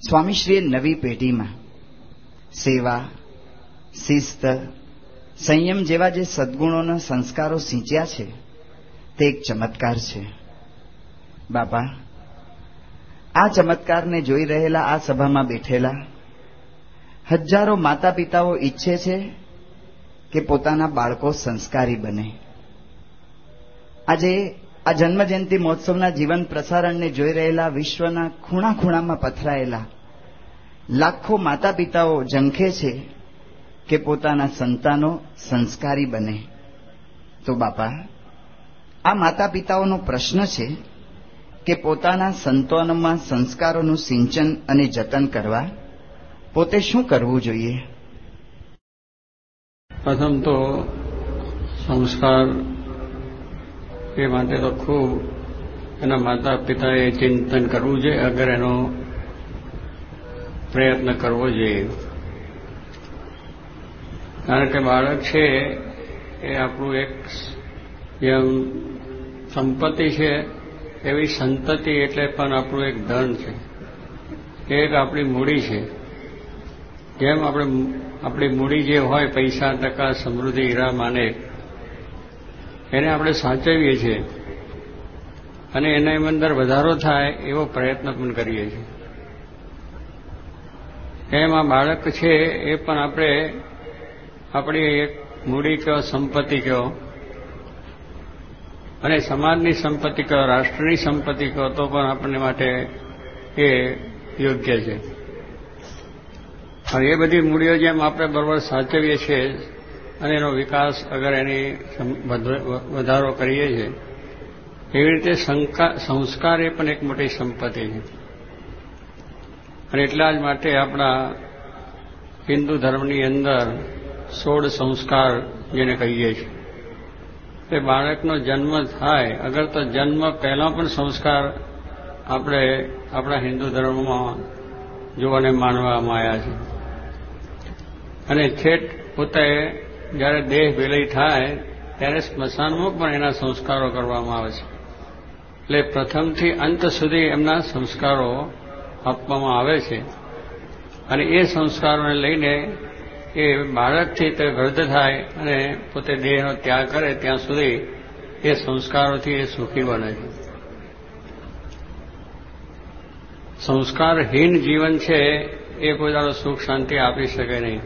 સ્વામીશ્રીએ નવી પેઢીમાં સેવા, શિસ્ત, સંયમ જેવા જે સદ્ગુણોના સંસ્કારો સિંચ્યા છે તે એક ચમત્કાર છે. બાપા, આ ચમત્કારને જોઈ રહેલા આ સભામાં બેઠેલા હજારો માતા પિતાઓ ઈચ્છે છે કે પોતાના બાળકો સંસ્કારી બને. આજે આ જન્મજયંતિ મહોત્સવના જીવન પ્રસારણને જોઈ રહેલા વિશ્વના ખૂણા ખૂણામાં પથરાયેલા લાખો માતા પિતાઓ ઝંખે છે કે પોતાના સંતાનો સંસ્કારી બને. તો બાપા, આ માતા પિતાઓનો પ્રશ્ન છે કે પોતાના સંતાનોમાં સંસ્કારોનું સિંચન અને જતન કરવા પોતે શું કરવું જોઈએ? પ્રથમ તો સંસ્કાર એ માટે તો ખૂબ એના માતા પિતાએ ચિંતન કરવું જોઈએ, અગર એનો પ્રયત્ન કરવો જોઈએ. કારણ કે બાળક છે એ આપણું એક જેમ સંપત્તિ છે એવી સંતતિ એટલે પણ આપણું એક ધન છે, એક આપણી મૂડી છે. જેમ આપણી મૂડી જે હોય પૈસા, ટકા, સમૃદ્ધિ, હીરા, માણેક, એને આપણે સાચવીએ છીએ અને એના અંદર વધારો થાય એવો પ્રયત્ન પણ કરીએ છીએ. એમ આ બાળક છે એ પણ આપણી એક મૂડી કહો, સંપત્તિ કહો, અને સમાજની સંપત્તિ કહો, રાષ્ટ્રની સંપત્તિ કહો તો પણ આપણને માટે એ યોગ્ય છે. અને એ બધી મૂડીઓ જેમ આપણે બરોબર સાચવીએ છીએ અને એનો વિકાસ અગર એની વધારો કરીએ છીએ, એવી રીતે સંસ્કાર એ પણ એક મોટી સંપત્તિ છે. અને એટલા જ માટે આપણા હિન્દુ ધર્મની અંદર 16 સંસ્કાર જેને કહીએ છીએ, તે બાળકનો જન્મ થાય અગર તો જન્મ પહેલા પણ સંસ્કાર આપણે આપણા હિન્દુ ધર્મમાં જોવાને માનવામાં આવ્યા છે. અને છેટ પોતે જ્યારે દેહ વિલય થાય ત્યારે સ્મશાનમાં પણ એના સંસ્કારો કરવામાં આવે છે. એટલે પ્રથમથી અંત સુધી એમના સંસ્કારો આપવામાં આવે છે. અને એ સંસ્કારોને લઈને એ બાળકથી તે વૃદ્ધ થાય અને પોતે દેહનો ત્યાગ કરે ત્યાં સુધી એ સંસ્કારોથી એ સુખી બને છે. સંસ્કારહીન જીવન છે એ કોઈ દાડો સુખ શાંતિ આપી શકે નહીં.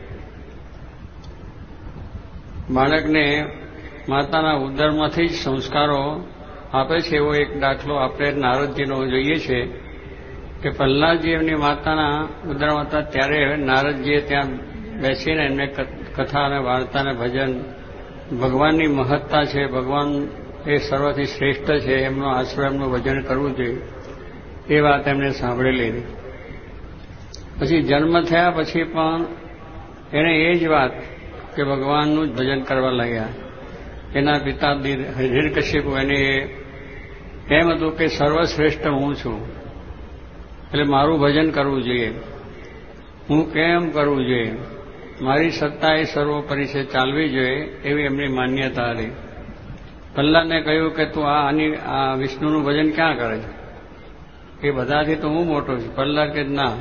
બાળકને માતાના ઉદરમાંથી જ સંસ્કારો આપે છે. એવો એક દાખલો આપણે નારદજીનો જોઈએ છે કે પ્રહલાદજી એમની માતાના ઉદરમાં હતા ત્યારે નારદજીએ ત્યાં બેસીને એમને કથા અને વાર્તા અને ભજન, ભગવાનની મહત્તા છે, ભગવાન એ સર્વથી શ્રેષ્ઠ છે, એમનો આશ્રય, એમનું ભજન કરવું જોઈએ એ વાત એમને સાંભળેલી. પછી જન્મ થયા પછી પણ એને એ જ વાત કે ભગવાનનું જ ભજન કરવા લાગ્યા. એના પિતા હિરણ્યકશિપુ એને એમ હતું કે સર્વશ્રેષ્ઠ હું છું, એટલે મારું ભજન કરવું જોઈએ, હું કેમ કરવું જોઈએ, મારી સત્તા એ સર્વોપરી છે, ચાલવી જોઈએ, એવી એમની માન્યતા હતી. પ્રહલાદને કહ્યું કે તું આ વિષ્ણુનું ભજન ક્યાં કરે છે, એ બધાથી તો હું મોટો છું. પ્રહલાદ કે ના,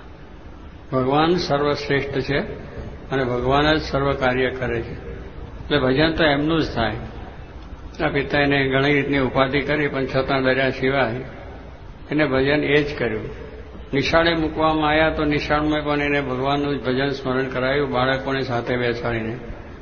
ભગવાન સર્વશ્રેષ્ઠ છે અને ભગવાન જ સર્વ કાર્ય કરે છે, એટલે ભજન તો એમનું જ થાય. આ પિતા એને ઘણી રીતની ઉપાધિ કરી પણ છતાં ડર્યા સિવાય એને ભજન એ જ કર્યું. નિશાળે મૂકવામાં આવ્યા તો નિશાળમાં પણ એને ભગવાનનું જ ભજન સ્મરણ કરાયું, બાળકોને સાથે બેસાડીને.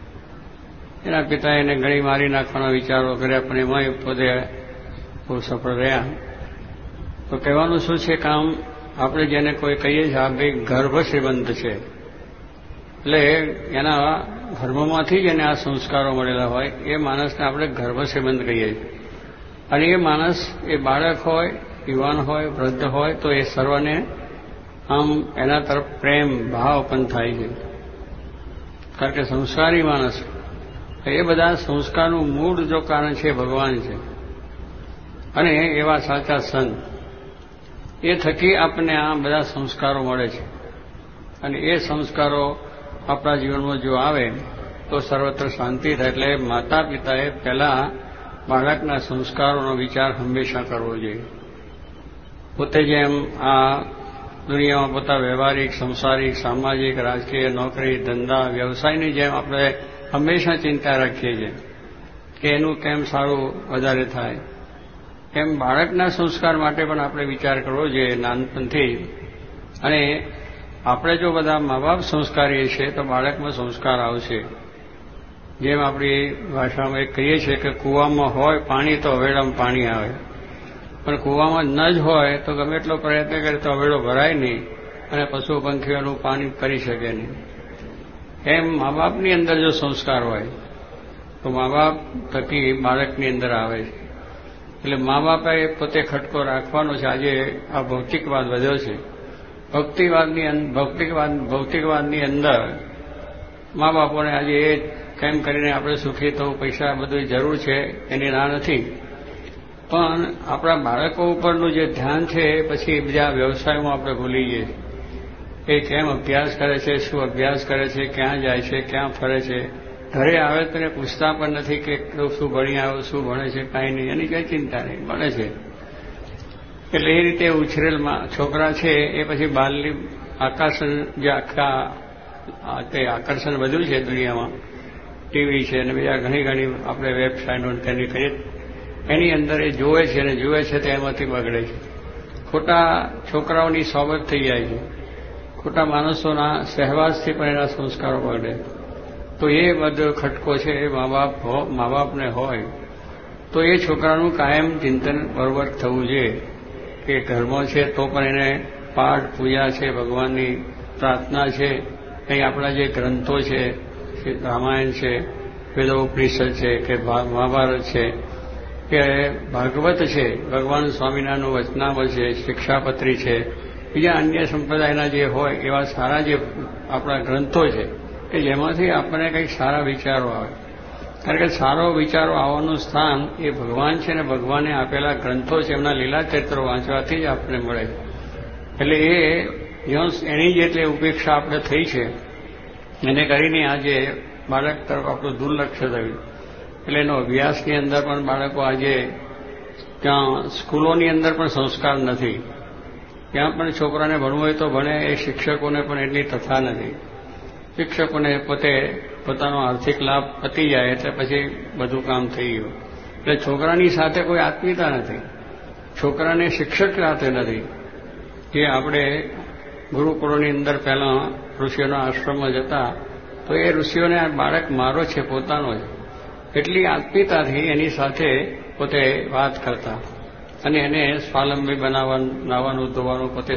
એના પિતાએ એને ઘણી મારી નાખવાના વિચારો કર્યા પણ એમાં પોતે બહુ સફળ રહ્યા. તો કહેવાનું શું છે, કામ આપણે જેને કોઈ કહીએ છીએ આ ભાઈ ગર્ભ શ્રીમંત છે, એટલે એના ગર્ભમાંથી જ એને આ સંસ્કારો મળેલા હોય એ માણસને આપણે ગર્ભ શ્રીમંત કહીએ છીએ. અને એ માણસ એ બાળક હોય, યુવાન હોય, વૃદ્ધ હોય તો એ સર્વને આમ એના તરફ પ્રેમ ભાવ પણ થાય છે. કારણ કે સંસ્કારી માણસ એ બધા સંસ્કારનું મૂળ જો કારણ છે ભગવાન છે અને એવા સાચા સંત, એ થકી આપણને આ બધા સંસ્કારો મળે છે. અને એ સંસ્કારો આપણા જીવનમાં જો આવે તો સર્વત્ર શાંતિ થાય. એટલે માતા પિતાએ પહેલા બાળકના સંસ્કારોનો વિચાર હંમેશા કરવો જોઈએ. પોતે જેમ આ દુનિયામાં પોતા વ્યવહારિક, સંસારિક, સામાજિક, રાજકીય, નોકરી, ધંધા, વ્યવસાયની જેમ આપણે હંમેશા ચિંતા રાખીએ છીએ કે એનું કેમ સારું વધારે થાય, એમ બાળકના સંસ્કાર માટે પણ આપણે વિચાર કરવો જોઈએ નાનપણથી. અને આપણે જો બધા મા બાપ સંસ્કારીએ છીએ તો બાળકમાં સંસ્કાર આવશે. જેમ આપણી ભાષામાં કહીએ છીએ કે કૂવામાં હોય પાણી તો હવેડામાં પાણી આવે, પણ કૂવામાં ન જ હોય તો ગમે એટલો પ્રયત્ન કરે તો હવેડો ભરાય નહીં અને પશુ પંખીઓનું પાણી કરી શકે નહીં. એમ મા બાપની અંદર જો સંસ્કાર હોય તો મા બાપ થકી બાળકની અંદર આવે છે. એટલે મા બાપે પોતે ખટકો રાખવાનો છે. આજે આ ભૌતિકવાદ વધ્યો છે. ભૌતિકવાદની અંદર મા બાપોને આજે એ કેમ કરીને આપણે સુખી થવું, પૈસા બધું જરૂર છે એની ના નથી, પણ આપણા બાળકો ઉપરનું જે ધ્યાન છે એ પછી બીજા વ્યવસાયમાં આપણે ભૂલી જઈએ. એ કેમ અભ્યાસ કરે છે, શું અભ્યાસ કરે છે, ક્યાં જાય છે, ક્યાં ફરે છે. ઘરે આવે તો એને પૂછતા પણ નથી કે શું ભણી આવ્યો, શું ભણે છે, કાંઈ નહીં, એની કંઈ ચિંતા નહીં, ભણે છે. એટલે એ રીતે ઉછરેલમાં છોકરા છે એ પછી બાલની આકર્ષણ, જે આખા આકર્ષણ બધું છે દુનિયામાં, ટીવી છે અને બીજા ઘણી આપણે વેબસાઇટો તેની કરીએ, એની અંદર એ જોવે છે અને જુએ છે તો એમાંથી બગડે છે. ખોટા છોકરાઓની સોબત થઈ જાય છે, ખોટા માણસોના સહેવાસથી પણ એના સંસ્કારો બગડે. તો એ બધો ખટકો છે એ મા બાપને હોય તો એ છોકરાનું કાયમ ચિંતન બરોબર થવું જોઈએ કે ઘરમાં છે તો પણ એને પાઠ, પૂજા છે, ભગવાનની પ્રાર્થના છે, કંઈ આપણા જે ગ્રંથો છે, રામાયણ છે, વેદોપનિષદ છે કે મહાભારત છે કે ભાગવત છે, ભગવાન સ્વામિનારાયણનું વચનામૃત છે, શિક્ષાપત્રી છે, બીજા અન્ય સંપ્રદાયના જે હોય એવા સારા જે આપણા ગ્રંથો છે કે જેમાંથી આપણને કંઈક સારા વિચારો આવે. કારણ કે સારો વિચારો આવવાનું સ્થાન એ ભગવાન છે ને ભગવાને આપેલા ગ્રંથો છે, એમના લીલા ચરિત્રો વાંચવાથી જ આપણને મળે. એટલે એની જેટલી ઉપેક્ષા આપણે થઈ છે એને કરીને આજે બાળક તરફ આપણું દુર્લક્ષ્ય થયું. એટલે એનો અભ્યાસની અંદર પણ બાળકો આજે ત્યાં સ્કૂલોની અંદર પણ સંસ્કાર નથી. ત્યાં પણ છોકરાને ભણવું હોય તો ભણે, એ શિક્ષકોને પણ એટલી તથા નથી. શિક્ષકોને પોતાનો આર્થિક લાભ પતી જાય એટલે પછી બધું કામ થઈ ગયું. એટલે છોકરાની સાથે કોઈ આત્મીયતા નથી, છોકરાને શિક્ષક સાથે નથી. જે આપણે ગુરુકુળોની અંદર પહેલાં ઋષિઓના આશ્રમમાં જતા તો એ ઋષિઓને આ બાળક મારો છે, પોતાનો છે, એટલી આત્મીયતાથી એની સાથે પોતે વાત કરતા અને એને સ્વાવલંબી બનાવવાનું, નાવાનું, ધોવાનું, પોતે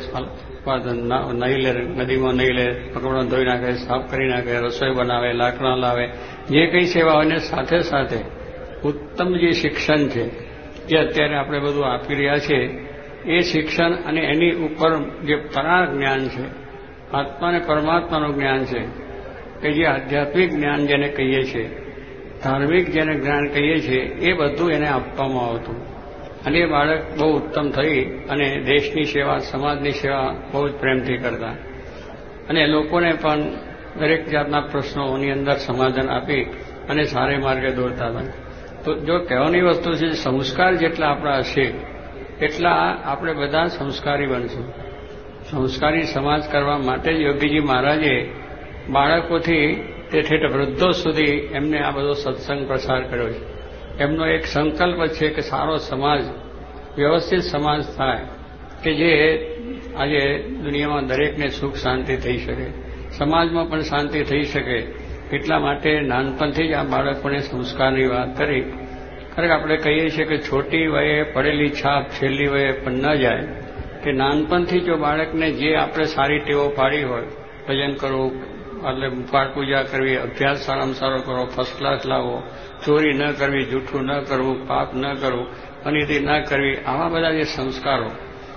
નહીં લે, નદીમાં નહીં લે, કપડાં ધોઈ નાખે, સાફ કરી નાખે, રસોઈ બનાવે, લાકડા લાવે, જે કંઈ સેવા હોય સાથે સાથે ઉત્તમ જે શિક્ષણ છે જે અત્યારે આપણે બધું આપી રહ્યા છે એ શિક્ષણ અને એની ઉપર જે પરાર જ્ઞાન છે, આત્મા અને પરમાત્માનું જ્ઞાન છે કે જે આધ્યાત્મિક જ્ઞાન જેને કહીએ છીએ, ધાર્મિક જેને જ્ઞાન કહીએ છીએ, એ બધું એને આપવામાં આવતું. અને એ બાળક બહુ ઉત્તમ થઈ અને દેશની સેવા, સમાજની સેવા બહુ જ પ્રેમથી કરતા અને લોકોને પણ દરેક જાતના પ્રશ્નોની અંદર સમાધાન આપી અને સારે માર્ગે દોરતા હતા. તો જો કહેવાની વસ્તુ છે, સંસ્કાર જેટલા આપણા હશે એટલા આપણે બધા સંસ્કારી બનશું. સંસ્કારી સમાજ કરવા માટે જ યોગીજી મહારાજે બાળકોથી તે ઠેઠ વૃદ્ધો સુધી એમને આ બધો સત્સંગ પ્રસાર કર્યો છે. એમનો એક સંકલ્પ છે કે સારો સમાજ, વ્યવસ્થિત સમાજ થાય કે જે આજે દુનિયામાં દરેકને સુખ શાંતિ થઈ શકે, સમાજમાં પણ શાંતિ થઈ શકે. એટલા માટે નાનપણથી જ આ બાળકોને સંસ્કારની વાત કરી. કારણ કે આપણે કહીએ છીએ કે છોટી વયે પડેલી છાપ છેલ્લી વયે પણ ન જાય. કે નાનપણથી જો બાળકને જે આપણે સારી ટેવો પાડી હોય, ભજન કરવું, એટલે પાઠ પૂજા કરવી, અભ્યાસ સારામાં સારો કરો, ફર્સ્ટ ક્લાસ લાવો, ચોરી ન કરવી, જૂઠું ન કરવું, પાપ ન કરવું, અનિતિ ન કરવી, આવા બધા જે સંસ્કારો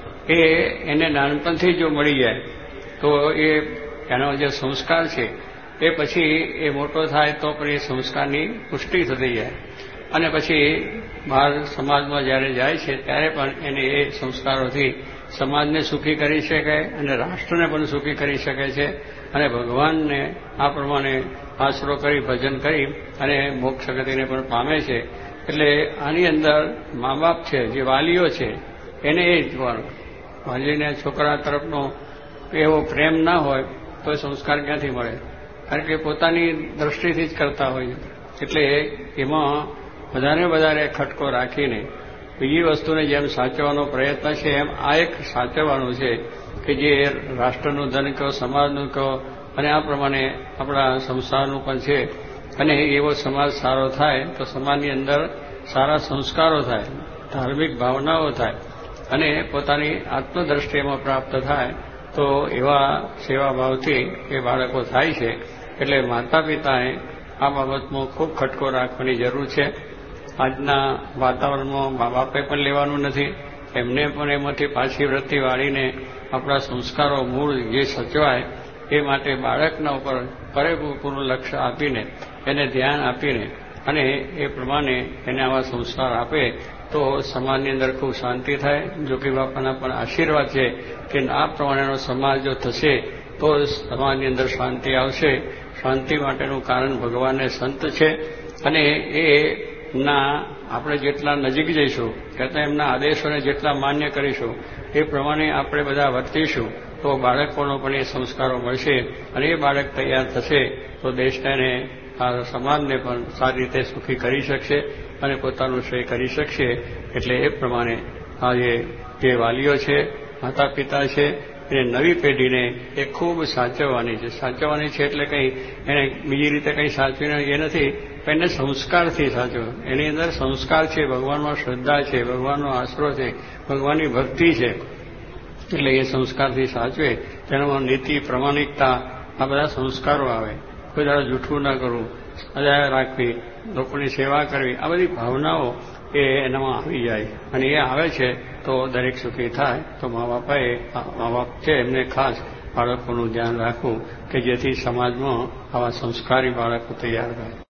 એને નાનપણથી જો મળી જાય તો એનો જે સંસ્કાર છે એ પછી એ મોટો થાય તો પણ એ સંસ્કારની પુષ્ટિ થતી જાય અને પછી બહાર સમાજમાં જ્યારે જાય છે ત્યારે પણ એને એ સંસ્કારોથી સમાજને સુખી કરી શકે અને રાષ્ટ્રને પણ સુખી કરી શકે છે અને ભગવાનને આ પ્રમાણે આશરો કરી, ભજન કરી અને મોક્ષ ગતિને પણ પામે છે. એટલે આની અંદર મા બાપ છે, જે વાલીઓ છે, એને એ જોવાનું. વાલીને છોકરા તરફનો એવો પ્રેમ ના હોય તો સંસ્કાર ક્યાંથી મળે? કારણ કે પોતાની દ્રષ્ટિથી જ કરતા હોય. એટલે એમાં વધારે ખટકો રાખીને બીજી વસ્તુને જેમ સાચવવાનો પ્રયત્ન છે એમ આ એક સાચવવાનું છે કે જે રાષ્ટ્રનું ધન કહો, સમાજનું કહો, અને આ પ્રમાણે આપણા સંસારનું પણ છે. અને એવો સમાજ સારો થાય તો સમાજની અંદર સારા સંસ્કારો થાય, ધાર્મિક ભાવનાઓ થાય અને પોતાની આત્મદ્રષ્ટિમાં પ્રાપ્ત થાય તો એવા સેવાભાવથી એ બાળકો થાય છે. એટલે માતા પિતાએ આ બાબતમાં ખૂબ ખટકો રાખવાની જરૂર છે. આજના વાતાવરણમાં મા બાપે પણ લેવાનું નથી, એમને પણ એમાંથી પાછી વૃત્તિ વાળીને આપણા સંસ્કારો મૂળ જે સચવાય એ માટે બાળકના ઉપર પૂરેપૂરું લક્ષ્ય આપીને એને ધ્યાન આપીને અને એ પ્રમાણે એને આવા સંસ્કાર આપે તો સમાજની અંદર ખૂબ શાંતિ થાય. જોગી બાપાના પણ આશીર્વાદ છે કે આ પ્રમાણેનો સમાજ જો થશે તો સમાજની અંદર શાંતિ આવશે. શાંતિ માટેનું કારણ ભગવાનને સંત છે અને એના આપણે જેટલા નજીક જઈશું કરતાં એમના આદેશોને જેટલા માન્ય કરીશું એ પ્રમાણે આપણે બધા વર્તીશું તો બાળકોનો પણ એ સંસ્કારો મળશે અને એ બાળક તૈયાર થશે તો દેશને આ સમાજને પણ સારી રીતે સુખી કરી શકશે અને પોતાનું શ્રેય કરી શકશે. એટલે એ પ્રમાણે આજે જે વાલીઓ છે, માતા પિતા છે, એને નવી પેઢીને એ ખૂબ સાચવવાની છે. સાચવવાની છે એટલે કંઈ એને બીજી રીતે કંઈ સાચવીને એ નથી, પણ એને સંસ્કારથી સાચવો. એની અંદર સંસ્કાર છે, ભગવાનમાં શ્રદ્ધા છે, ભગવાનનો આશરો છે, ભગવાનની ભક્તિ છે. એટલે એ સંસ્કારથી સાચવે તેનામાં નીતિ, પ્રમાણિકતા, આ બધા સંસ્કારો આવે. કોઈ દાડો જૂઠું ન કરવું, સજા રાખવી, લોકોની સેવા કરવી, આ બધી ભાવનાઓ એ એનામાં આવી જાય અને એ આવે છે તો દરેક સુખી થાય. તો મા બાપ છે એમને ખાસ બાળકોનું ધ્યાન રાખવું કે જેથી સમાજમાં આવા સંસ્કારી બાળકો તૈયાર થાય.